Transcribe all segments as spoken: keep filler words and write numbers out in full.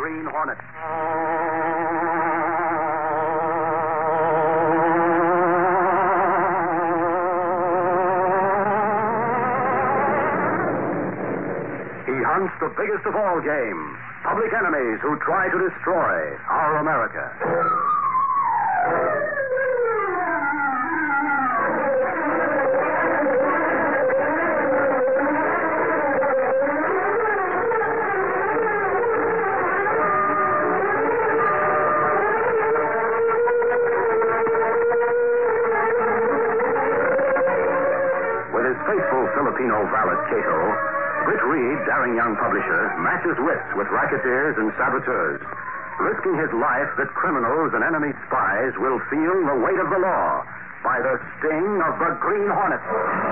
Green Hornet. He hunts the biggest of all game, public enemies who try to destroy our America. Faithful Filipino valet Cato, Britt Reed, daring young publisher, matches wits with racketeers and saboteurs, risking his life that criminals and enemy spies will feel the weight of the law by the sting of the Green Hornet.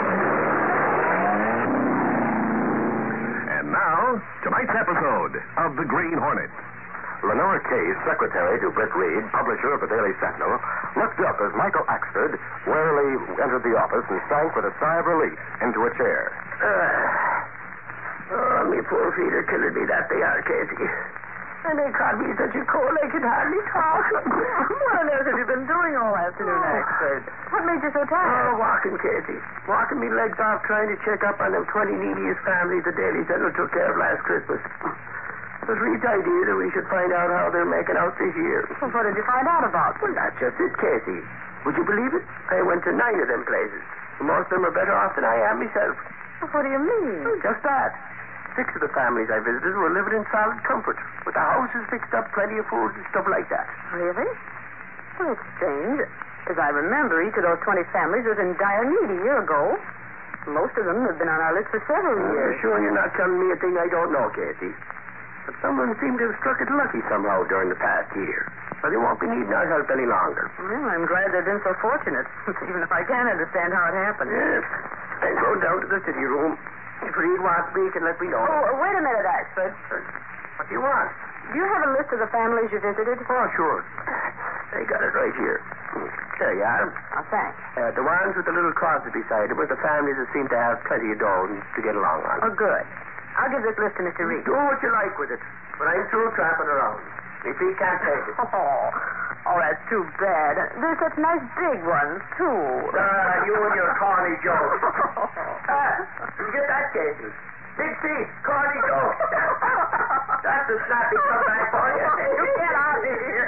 And now, tonight's episode of the Green Hornet. Lenora Case, secretary to Britt Reed, publisher of the Daily Sentinel, looked up as Michael Axford warily entered the office and sank with a sigh of relief into a chair. Uh, oh, me poor feet are killing me, that they are, Casey. And they caught me such a cold I could hardly talk. What on earth have you been doing all afternoon, Axford? What made you so tired? Oh, walking, Casey. Walking me legs off trying to check up on them twenty neediest families the Daily Sentinel took care of last Christmas. It was Reed's idea that we should find out how they're making out this year. Well, what did you find out about? Well, that's just it, Casey. Would you believe it? I went to nine of them places. Most of them are better off than I am myself. Well, what do you mean? Well, just that. Six of the families I visited were living in solid comfort, with the houses fixed up, plenty of food and stuff like that. Really? Well, it's strange. As I remember, each of those twenty families was in dire need a year ago. Most of them have been on our list for several Oh, years. you're sure you're not telling me a thing I don't know, Casey? But someone seemed to have struck it lucky somehow during the past year. But they won't be needing our help any longer. Well, I'm glad they've been so fortunate, even if I can't understand how it happened. Yes. Then go down to the city room. If Reed wants me, he can let me know. Oh, wait a minute, Axford. What do you want? Do you have a list of the families you visited? Oh, sure. They got it right here. There you are. Oh, thanks. Uh, the ones with the little crosses beside them were the families that seem to have plenty of dough to get along on. Oh, good. I'll give this list to Mister Reed. Do what you like with it, but I'm through trapping around. If he can't take it. Oh, oh, that's too bad. There's such nice big ones, too. Ah, you and your corny jokes. Ah, did you get that, Casey? Big feet, corny jokes. That's a snappy comeback for you. You get out of here.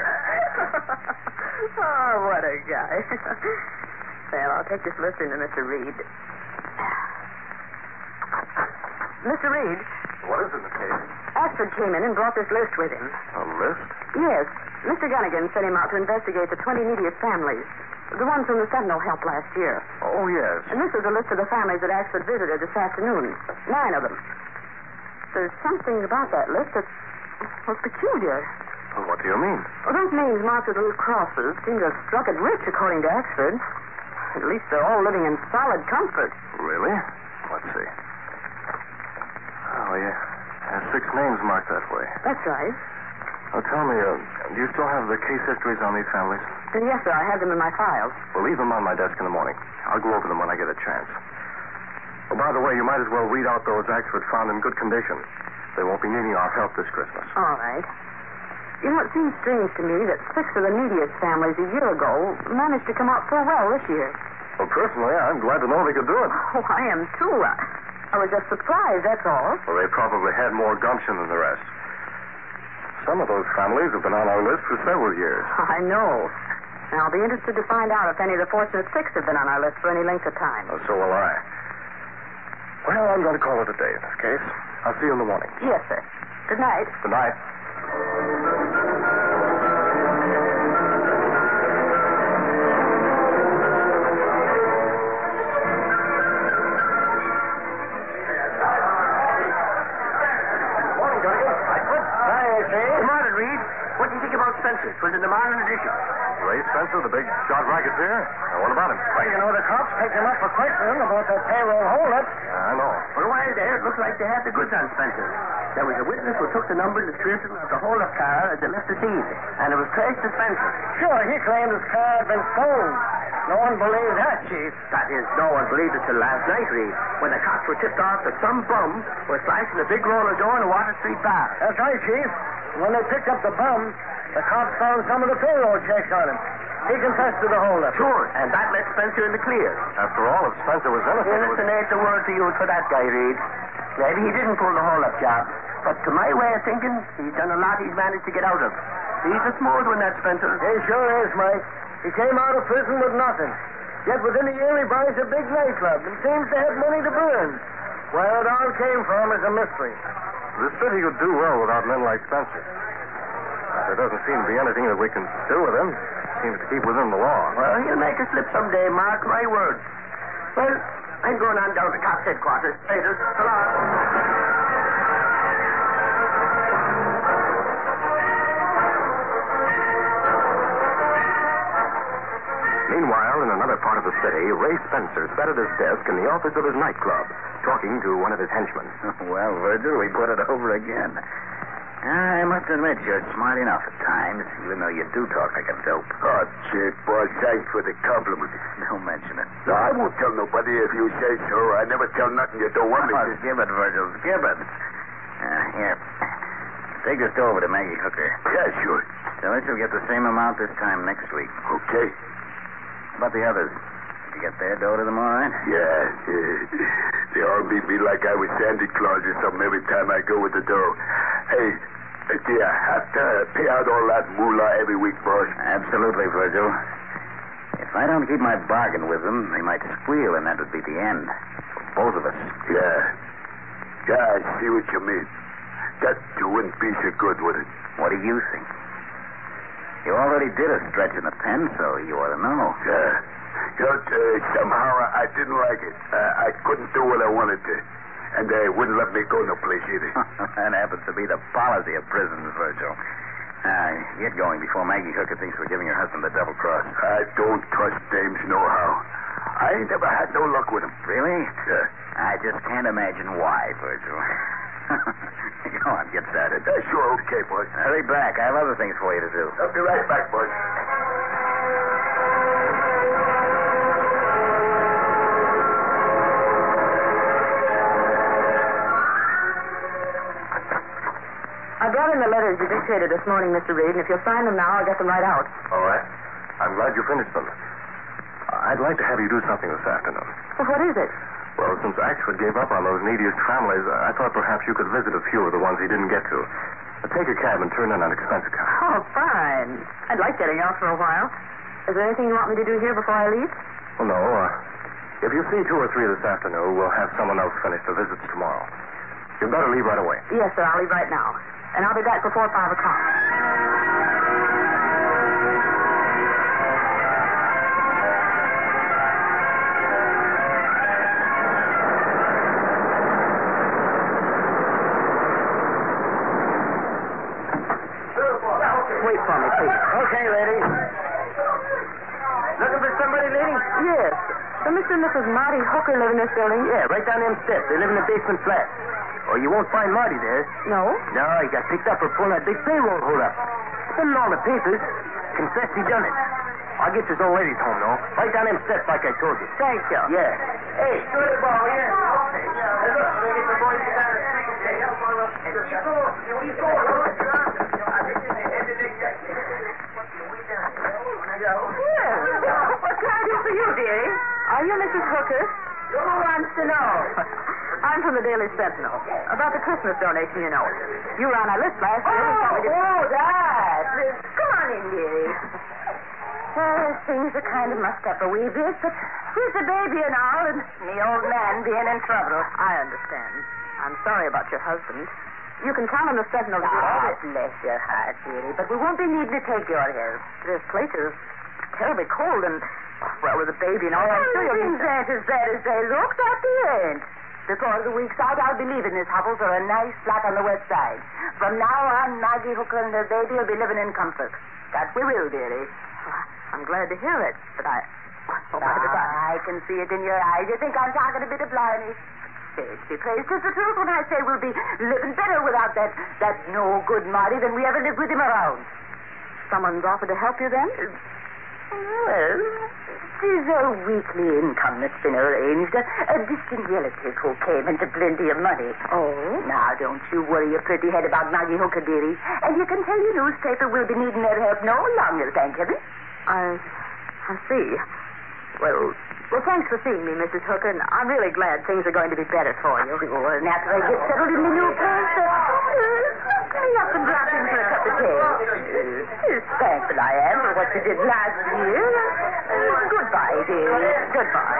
Oh, what a guy. Well, I'll take this list into Mister Reed. Mister Reed. What is it, Miss Case? Axford came in and brought this list with him. A list? Yes. Mister Gunnigan sent him out to investigate the twenty neediest families. The ones from the Sentinel helped last year. Oh, yes. And this is a list of the families that Axford visited this afternoon. Nine of them. There's something about that list that's, well, peculiar. Well, what do you mean? Well, those names marked with little crosses seem to have struck it rich, according to Axford. At least they're all living in solid comfort. Really? Let's see. Oh, yeah. There's six names marked that way. That's right. Well, tell me, uh, do you still have the case histories on these families? Uh, yes, sir. I have them in my files. Well, leave them on my desk in the morning. I'll go over them when I get a chance. Oh, by the way, you might as well weed out those Axford found in good condition. They won't be needing our help this Christmas. All right. You know, it seems strange to me that six of the neediest families a year ago managed to come out so well this year. Well, personally, I'm glad to know they could do it. Oh, I am, too. I, I was just surprised, that's all. Well, they probably had more gumption than the rest. Some of those families have been on our list for several years. I know. And I'll be interested to find out if any of the fortunate six have been on our list for any length of time. Oh, so will I. Well, I'm going to call it a day in this case. I'll see you in the morning. Yes, sir. Good night. Good night. Spencer. Was in the morning edition. Ray Spencer, the big shot racketeer? Now, what about him? Well, you know, the cops picked him up for questioning about that payroll holdup. Yeah, I know. For a while there, it looked like they had the goods on Spencer. There was a witness who took the number and description of the holdup car as they left the scene, and it was traced to Spencer. Sure, he claimed his car had been stolen. No one believed that, Chief. That is, no one believed it till last night, Reed, when the cops were tipped off that some bum was flashing a big roller door in a Water Street bar. That's right, Chief. When they picked up the bum, the cops found some of the payroll checks on him. He confessed to the holdup. Sure, and that left Spencer in the clear. After all, if Spencer was innocent... Innocent ain't the word to use for that guy, Reed. Maybe he didn't pull the holdup job, but to my way of thinking, he's done a lot he's managed to get out of. He's a smooth one, that Spencer. He sure is, Mike. He came out of prison with nothing. Yet within a year he buys a big nightclub and seems to have money to burn. Where it all came from is a mystery. The city could do well without men like Spencer. There doesn't seem to be anything that we can do with him. Seems to keep within the law. Well, he'll make a slip someday, mark my words. Well, I'm going on down to cops' headquarters. Later. So long. Meanwhile, in another part of the city, Ray Spencer sat at his desk in the office of his nightclub, talking to one of his henchmen. Well, Virgil, we put it over again. I must admit you're smart enough at times, even though you do talk like a dope. Oh, Chick, boy, thanks for the compliment. Don't mention it. No, I won't tell nobody if you say so. I never tell nothing you don't want me Oh, to. give it, Virgil, give it. Uh, here. Take this over to Maggie Hooker. Yeah, sure. Tell her she'll get the same amount this time next week. Okay. How about the others? Did you get their dough to them all right? Yeah, yeah. They all beat me like I was Santa Claus or something every time I go with the dough. Hey, do you have to pay out all that moolah every week, boss? Absolutely, Virgil. If I don't keep my bargain with them, they might squeal, and that would be the end. Both of us. Yeah. Yeah, I see what you mean. That wouldn't be so good, would it? What do you think? You already did a stretch in the pen, so you ought to know. Yeah. You know, uh, somehow I, I didn't like it. Uh, I couldn't do what I wanted to. And they wouldn't let me go no place either. That happens to be the policy of prisons, Virgil. Uh, get going before Maggie Hooker thinks we're giving her husband the double cross. I don't trust dames nohow. I ain't never had no luck with them. Really? Yeah. I just can't imagine why, Virgil. Go on, get started. Uh, sure, okay, boys. Hurry back. I have other things for you to do. I'll be right back, boys. I brought in the letters you dictated this morning, Mister Reed, and if you'll sign them now, I'll get them right out. All right. I'm glad you finished them. I'd like to have you do something this afternoon. Well, what is it? Well, since Axford gave up on those neediest families, I thought perhaps you could visit a few of the ones he didn't get to. Take a cab and turn in an expense account. Oh, fine. I'd like getting out for a while. Is there anything you want me to do here before I leave? Well, no. Uh, if you see two or three this afternoon, we'll have someone else finish the visits tomorrow. You'd better leave right away. Yes, sir. I'll leave right now. And I'll be back before five o'clock. Wait for me, please. Okay, lady. Looking for somebody, lady? Yes. So Mister and Missus Marty Hooker live in this building? Yeah, right down them steps. They live in the basement flat. Oh, you won't find Marty there. No. No, he got picked up for pulling that big payroll hold up. Been in all the papers. Confessed he done it. I'll get this old ladies home, though. Right down them steps like I told you. Thank you. Yeah. Hey, do the ball here. Hey, look, we get the boys down the street. Hey, Well, what can I do for you, dearie? Are you Missus Hooker? Who wants to know? I'm from the Daily Sentinel. About the Christmas donation, you know. You were on our list last year. Oh, To... oh, that. Come on in, dearie. Well, things are kind of mucked up a wee bit, but with the baby and all, and the old man being in trouble. I understand. I'm sorry about your husband. You can count on the Sentinel to do Oh, all this. bless your heart, dearie, but we won't be needing to take your help. This place is terribly cold, and, well, with the baby and all, I'm sure you'll Things need some... ain't as bad as they look, that they ain't. Before the week's out, I'll be leaving this hovel for a nice flat on the west side. From now on, Maggie Hooker and her baby will be living in comfort. That we will, dearie. I'm glad to hear it, but I... Oh, my Ah, God. I can see it in your eyes. You think I'm talking a bit of blimey. Faith be praised, 'tis the truth when I say we'll be living better without that, that no-good Marty than we ever lived with him around. Someone's offered to help you, then? Well, is a weekly income that's been arranged. A, a distant relative who came into plenty of money. Oh? Now, don't you worry your pretty head about Maggie Hooker, dearie. And you can tell your newspaper we'll be needing their help no longer, thank heaven. I, I see. Well, well, thanks for seeing me, Missus Hooker, and I'm really glad things are going to be better for you. Sure, and after I get settled in the new place, uh, uh, me up and drop in for a cup of tea. Uh, thankful I am for what you did last year. Uh, goodbye, dear. Goodbye.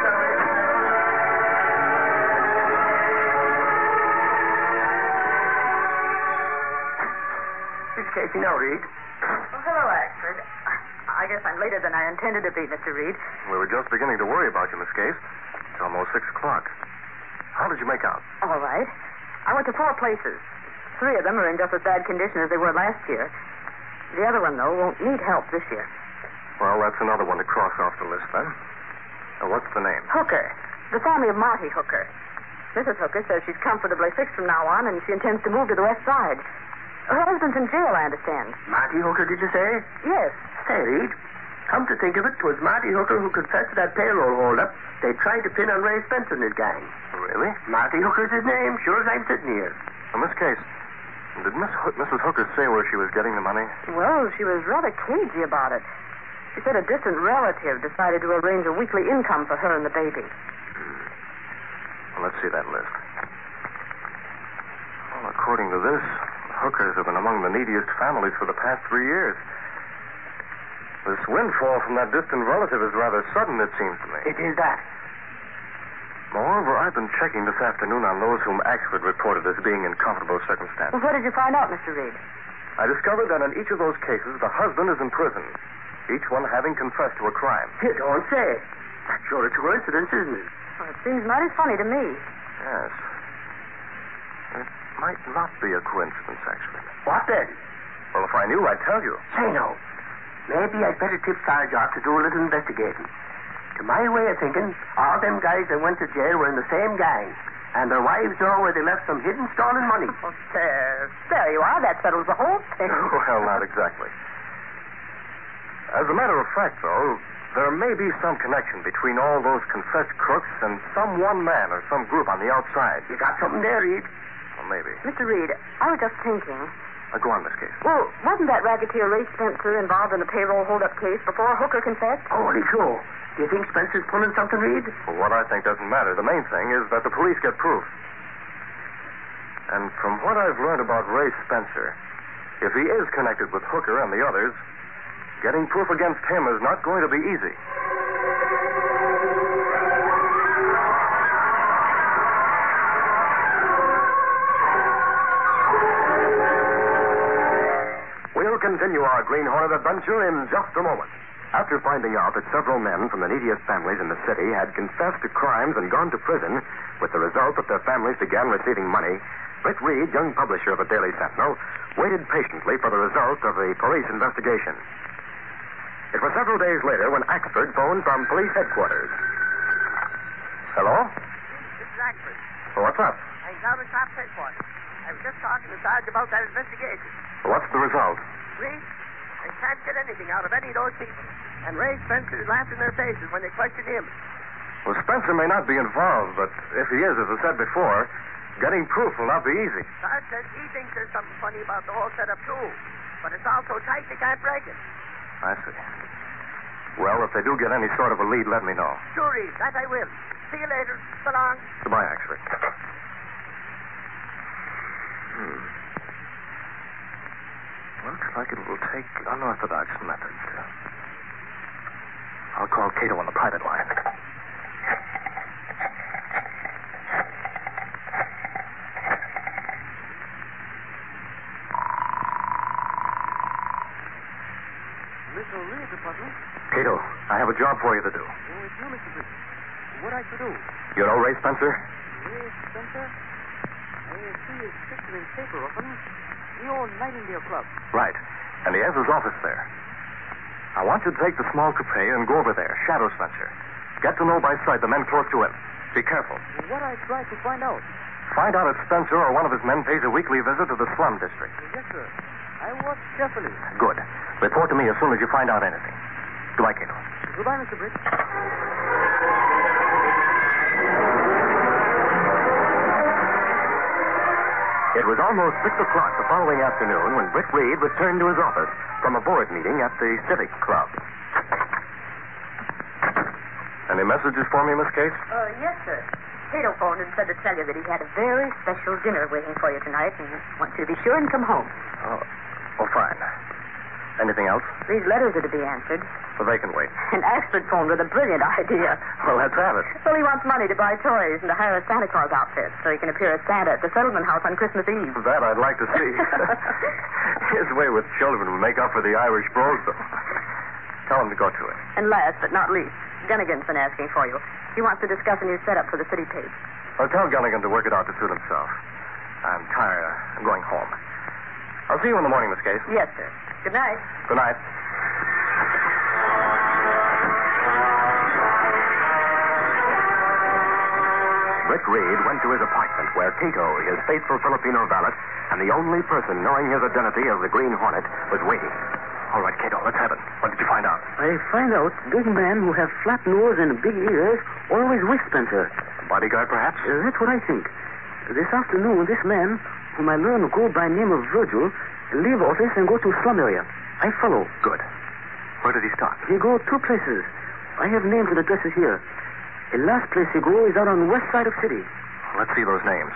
Which Casey now, Reed? Well, hello, Axford. I guess I'm later than I intended to be, Mister Reed. We were just beginning to worry about you, Miss Case. It's almost six o'clock. How did you make out? All right. I went to four places. Three of them are in just as bad condition as they were last year. The other one, though, won't need help this year. Well, that's another one to cross off the list, then. Now, what's the name? Hooker. The family of Marty Hooker. Missus Hooker says she's comfortably fixed from now on, and she intends to move to the west side. Her husband's in jail, I understand. Marty Hooker, did you say? Yes. Say, Reed, come to think of it, 'twas Marty Hooker who confessed to that payroll hold-up they tried to pin on Ray Spencer and his gang. Really? Marty Hooker's his name, sure as I'm sitting here. Well, Miss Case, did Miss Ho- Missus Hooker say where she was getting the money? Well, she was rather cagey about it. She said a distant relative decided to arrange a weekly income for her and the baby. Well, let's see that list. Well, according to this, Hookers have been among the neediest families for the past three years. This windfall from that distant relative is rather sudden, it seems to me. It is that. Moreover, I've been checking this afternoon on those whom Axford reported as being in comfortable circumstances. Well, what did you find out, Mister Reed? I discovered that in each of those cases, the husband is in prison, each one having confessed to a crime. You don't say. That's sure a coincidence, isn't it? Well, it seems mighty funny to me. Yes. It might not be a coincidence, actually. What then? Well, if I knew, I'd tell you. Say no. Maybe I'd better tip Sarge off to do a little investigating. To my way of thinking, all them guys that went to jail were in the same gang. And their wives know where they left some hidden stolen money. Oh, there. There you are. That settles the whole thing. Well, not exactly. As a matter of fact, though, there may be some connection between all those confessed crooks and some one man or some group on the outside. You got something there, Reed? Well, maybe. Mister Reed, I was just thinking. Uh, go on, Miss Case. Well, wasn't that racketeer Ray Spencer involved in the payroll hold-up case before Hooker confessed? Holy cow. Do you think Spencer's pulling something, Reed? Well, what I think doesn't matter. The main thing is that the police get proof. And from what I've learned about Ray Spencer, if he is connected with Hooker and the others, getting proof against him is not going to be easy. We'll continue our Green Hornet adventure in just a moment. After finding out that several men from the neediest families in the city had confessed to crimes and gone to prison, with the result that their families began receiving money, Britt Reed, young publisher of the Daily Sentinel, waited patiently for the result of the police investigation. It was several days later when Axford phoned from police headquarters. Hello? This is Axford. Well, what's up? I'm down at Cops headquarters. I was just talking to Sarge about that investigation. What's the result? Reed, I can't get anything out of any of those people. And Ray Spencer is laughing in their faces when they question him. Well, Spencer may not be involved, but if he is, as I said before, getting proof will not be easy. Sarge says he thinks there's something funny about the whole setup, too. But it's all so tight they can't break it. I see. Well, if they do get any sort of a lead, let me know. Sure, Reed, that I will. See you later. So long. Goodbye, Axford. Hmm. Looks like it will take unorthodox methods. I'll call Cato on the private line. Mister Reed, Department. Cato, I have a job for you to do. Oh, it's you, Mister Reed. What I to do? You know Ray Spencer? Ray Spencer? I see his picture in paper often. The old Nightingale Club. Right. And he has his office there. I want you to take the small coupe and go over there, shadow Spencer. Get to know by sight the men close to him. Be careful. What I try to find out? Find out if Spencer or one of his men pays a weekly visit to the slum district. Yes, sir. I watch carefully. Good. Report to me as soon as you find out anything. Goodbye, Cato. Goodbye, Mister Britt. It was almost six o'clock the following afternoon when Britt Reed returned to his office from a board meeting at the Civic Club. Any messages for me, Miss Case? Uh, yes, sir. Cato phoned and said to tell you that he had a very special dinner waiting for you tonight and wants you to be sure and come home. Oh, oh fine. Anything else? These letters are to be answered. Well, they can wait. And Axford phoned with a brilliant idea. Well, let's have it. Well, he wants money to buy toys and to hire a Santa Claus outfit so he can appear as Santa at the settlement house on Christmas Eve. That I'd like to see. His way with children will make up for the Irish brogue, though. Tell him to go to it. And last but not least, Gunnigan's been asking for you. He wants to discuss a new setup for the city page. Well, tell Gunnigan to work it out to suit himself. I'm tired. I'm going home. I'll see you in the morning, Miss Case. Yes, sir. Good night. Good night. Britt Reed went to his apartment where Cato, his faithful Filipino valet, and the only person knowing his identity as the Green Hornet, was waiting. All right, Cato, let's have it. What did you find out? I find out big men who have flat nose and big ears always with Spencer. A bodyguard, perhaps? Uh, that's what I think. This afternoon, this man, whom I learn go by name of Virgil, leave office and go to slum area. I follow. Good. Where did he stop? He go two places. I have names and addresses here. The last place he go is out on west side of city. Let's see those names.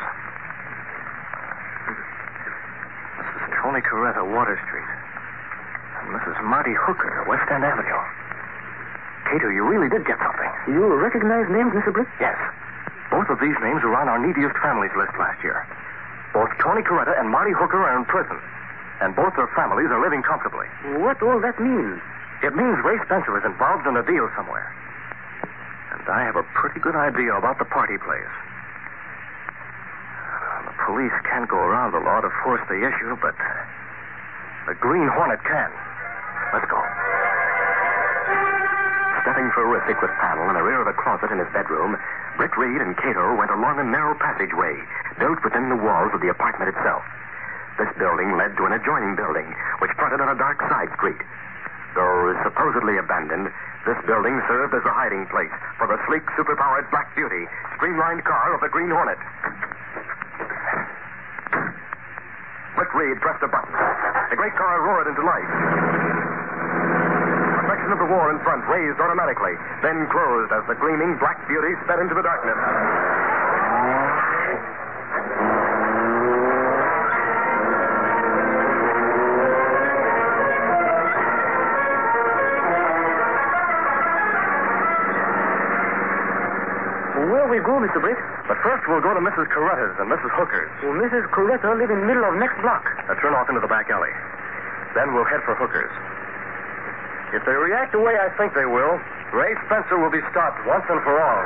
Missus Tony Coretta, Water Street. And Missus Marty Hooker, West End Avenue. Cato, you really did get something. You recognize names, Mister Britt? Yes. Both of these names were on our neediest families list last year. Both Tony Coretta and Marty Hooker are in prison. And both their families are living comfortably. What all that means? It means Ray Spencer is involved in a deal somewhere. And I have a pretty good idea about the party place. The police can't go around the law to force the issue, but the Green Hornet can. Let's go. Stepping for a secret panel in the rear of the closet in his bedroom, Britt Reed and Cato went along a narrow passageway built within the walls of the apartment itself. This building led to an adjoining building, which fronted on a dark side street. Though supposedly abandoned, this building served as a hiding place for the sleek, superpowered Black Beauty, streamlined car of the Green Hornet. Britt Reed pressed a button. The great car roared into life. A section of the wall in front raised automatically, then closed as the gleaming Black Beauty sped into the darkness. Where we go, Mister Britt? But first we'll go to Missus Coretta's and Missus Hooker's. Well, Missus Coretta live in middle of next block. Now turn off into the back alley. Then we'll head for Hooker's. If they react the way I think they will, Ray Spencer will be stopped once and for all.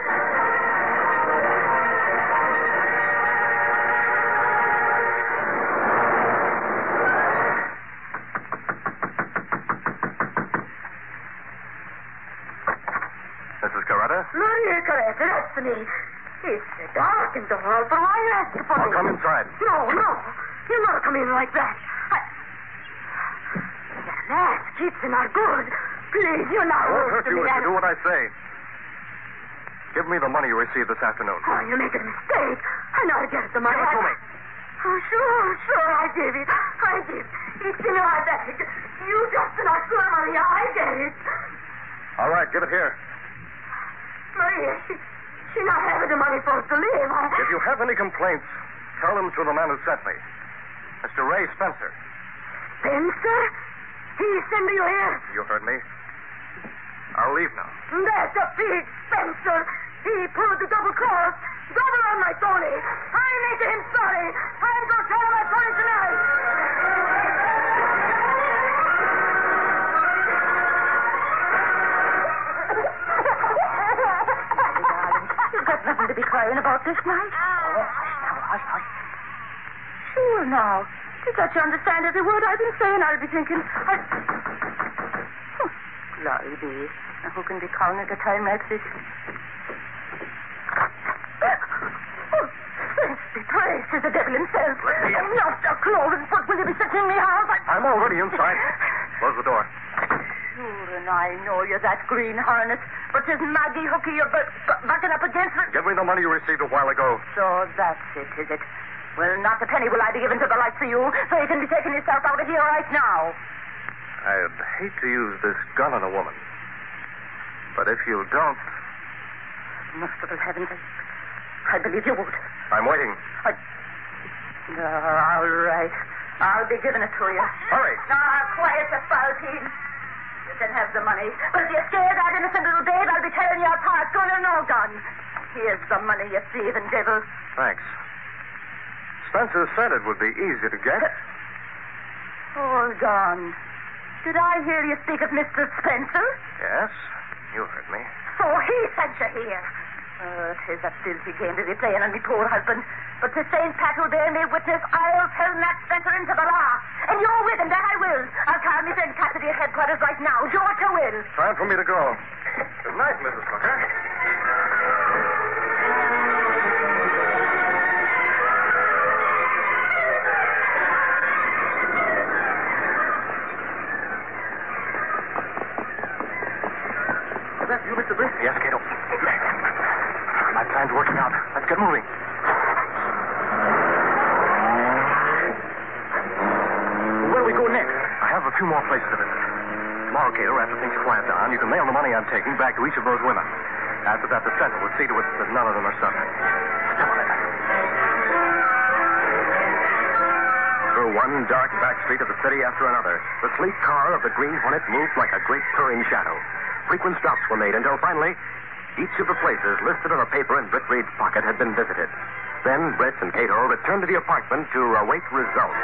Missus Coretta? Maria Coretta, that's me. It's dark in the hall, but why are you asking for I'll me? come inside. No, no. You'll not come in like that. I... That mask keeps you not good. Please, you're not I won't hurt to you me. if you do what I say. Give me the money you received this afternoon. Oh, you're making a mistake. I know how to get at the money. Give it to me. Oh, sure, sure, I give it. I give. It's in your bag. You just not sure, Maria. I get it. All right, give it here. Maria, she, she not having the money for us to live. I... If you have any complaints, tell them to the man who sent me, Mister Ray Spencer. Spencer? He sent you here? You heard me. I'll leave now. That's a big Spencer. He pulled the double cross. Double on my Tony. I make him sorry. I'm going to tell him my Tony tonight. You've got nothing to be crying about this night. Oh, hush now, hush, hush. Sure now. Did that you understand every word I've been saying? I'll be thinking. I... Oh, glory be. Now, who can be calling at a time like this? Oh, thanks be praised to the devil himself. Let me in. I'm not a cloven foot. Will you be sitting in my house? I... I'm already inside. Close the door. Sure And I know you're that green harness, but 'tis Maggie Hooky you're b- b- backing up against it. Give me the money you received a while ago. So that's it, is it? Well, not a penny will I be given to the likes of you, so you can be taking yourself out of here right now. I'd hate to use this gun on a woman. But if you don't... Merciful heavens, I, I believe you would. I'm waiting. I... Uh, all right. I'll be giving it to you. Hurry. Now, quiet, you spalpeen. You can have the money. But if you scare that innocent little babe, I'll be tearing you apart, gun or no gun. Here's the money, you thieving devil. Thanks. Spencer said it would be easy to get. Hold on. Did I hear you speak of Mister Spencer? Yes, you heard me. So he sent you here. Oh, 'tis a filthy game to be playing on me poor husband. But to Saint Pat will bear me witness, I'll turn that Spencer into the law. And you're with him, that I will. I'll call me friend Cassidy at headquarters right now. George, you will. Time for me to go. Good night, Missus Hooker. Is that you, Mister Britt? Yes, Cato. My plan's working out. Let's get moving. Where do we go next? I have a few more places to visit. Tomorrow, Cato, after things quiet down, you can mail the money I'm taking back to each of those women. After that, the Sentinel will see to it that none of them are suffering. Step on it. Through one dark back street of the city after another, the sleek car of the Green Hornet moved like a great purring shadow. Frequent stops were made until finally, each of the places listed on a paper in Britt Reed's pocket had been visited. Then Britt and Cato returned to the apartment to await results.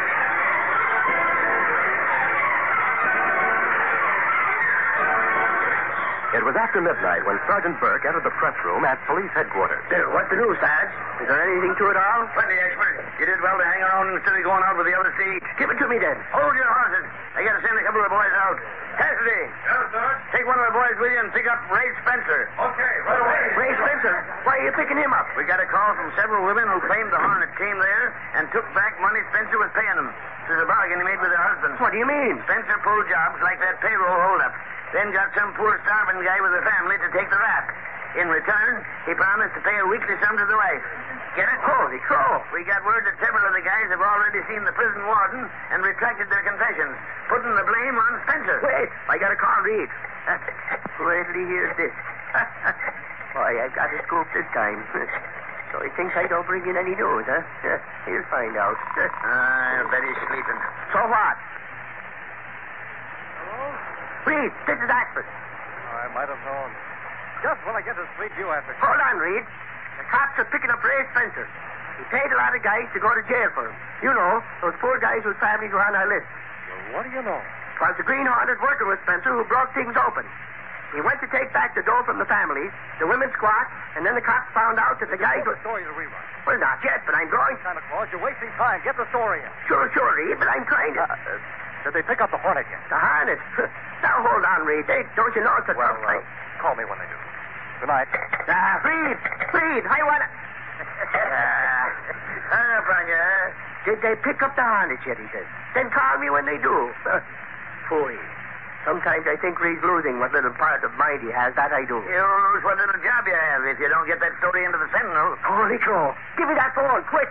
It was after midnight when Sergeant Burke entered the press room at police headquarters. Uh, what's the news, Sarge? Is there anything to it all? Plenty, expert. You did well to hang around instead of going out with the other seat. Give it to me, then. Hold your horses. I got to send a couple of boys out. Cassidy. Yes, Sarge? Take one of the boys with you and pick up Ray Spencer. Okay, right away. Ray Spencer, why are you picking him up? We got a call from several women who claimed the Hornet came there and took back money Spencer was paying them. This is a bargain he made with their husbands. What do you mean? Spencer pulled jobs like that payroll holdup. Then got some poor starving guy with a family to take the rap. In return, he promised to pay a weekly sum to the wife. Get it? Holy crow. We got word that several of the guys have already seen the prison warden and retracted their confessions, putting the blame on Spencer. Wait, I got to call Reed. Wait till he hears this. Boy, I've got a scoop this time. So he thinks I don't bring in any news, huh? He'll find out. I bet he's sleeping. So what? Reed, this is Ashford. I might have known. Just when I get to sleep, you answer. Hold on, Reed. The cops are picking up Ray Spencer. He paid a lot of guys to go to jail for him. You know, those poor guys whose families were on our list. Well, what do you know? It was the Green Hornet working with Spencer who broke things open. He went to take back the dough from the families, the women squawked, and then the cops found out that the guys were... The story to rerun. Well, not yet, but I'm going... Santa Claus, you're wasting time. Get the story in. Sure, sure, Reed, but I'm trying to... Uh, uh, did they pick up the Hornet yet? The Hornet? Now, hold on, Reed. They, don't you know it's a Well, tough uh, fight? call me when they do. Good night. Ah, Reed! Reed, I want to... Hang up on you, huh? Did they pick up the Hornet yet, he says. Then call me when they do. Boy, sometimes I think Reed's losing what little part of mind he has. That I do. You'll lose what little job you have if you don't get that story into the Sentinel. Holy crow. Give me that phone, quick.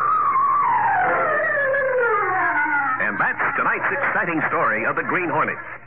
Exciting story of the Green Hornet.